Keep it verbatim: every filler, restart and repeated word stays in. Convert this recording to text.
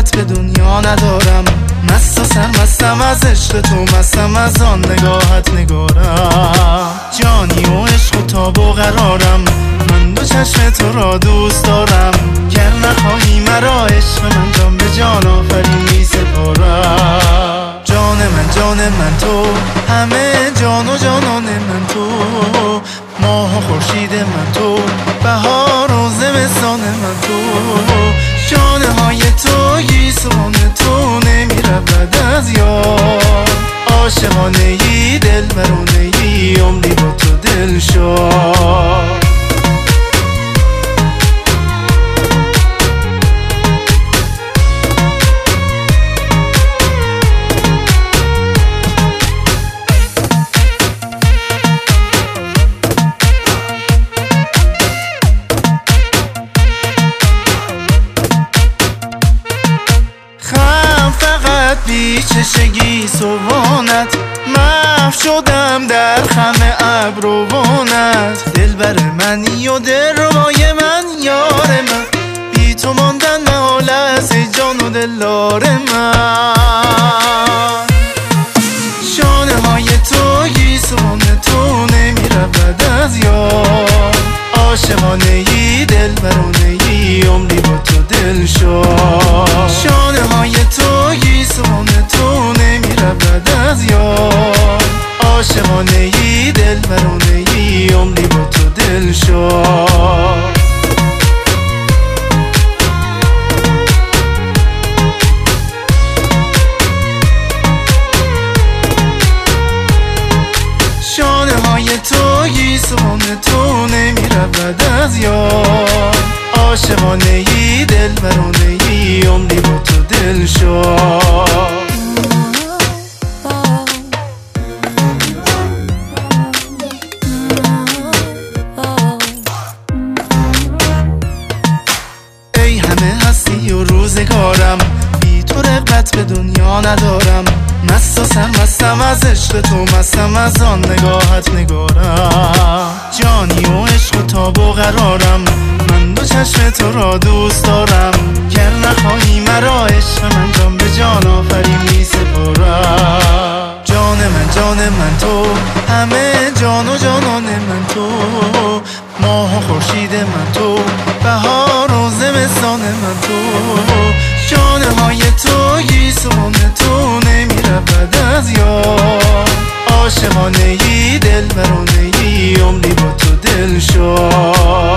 رغبت به دنیا ندارم، مست و سرمستم از عشق تو، مستم از آن نگاهت نگارم. جانی و عشق و تاب و قرارم، من دو چشم تو را دوست دارم. گر نخواهی مرا عشق من جان به جان آفرین می سپارم. جان من جان من تو، همه جان و جانان من تو، ماه و خورشید من تو، بهار و زمستان من تو. جانه های تو گیسوان تو نمی رود از یاد، عاشقانه ای دلبرانه ای عمری با تو دل شد. بی چشگی سوانت محو شدم در خم ابروانت. دلبر منی و دلربای من یار من، بی تو ماندن محال است ای جان و دلدار من. شانه های تو گیسوان تو نمی رود از یاد، عاشقانه ای دلبرانه ای عمری با تو دل شد. شانه های تو گیسوان تو نمی رود از یاد، عاشقانه ای دلبرانه ای عمری با تو دل شد. شانه های تو گیسوان تو نمی رود از یاد، عاشقانه ای دلبرانه ای عمری با تو دل شد. ای همه هستی و روزگارم، بی تو رغبت به دنیا ندارم، مست و سرمستم از عشق تو، مستم از آن نگاهت نگارم. جانی و عشق و تاب و قرارم، من دو چشم تو را دوست دارم. گر نخواهی مرا عشق من جان به جان آفرین می سپارم. جان من جان من تو، همه جان و جانان من تو، ماه و خورشید من تو، بهار و زمستان من تو. جانه های تو گیسوان تو نمی رود از یاد، عاشقانه ای دلبرانه ای عمری با تو دل شد.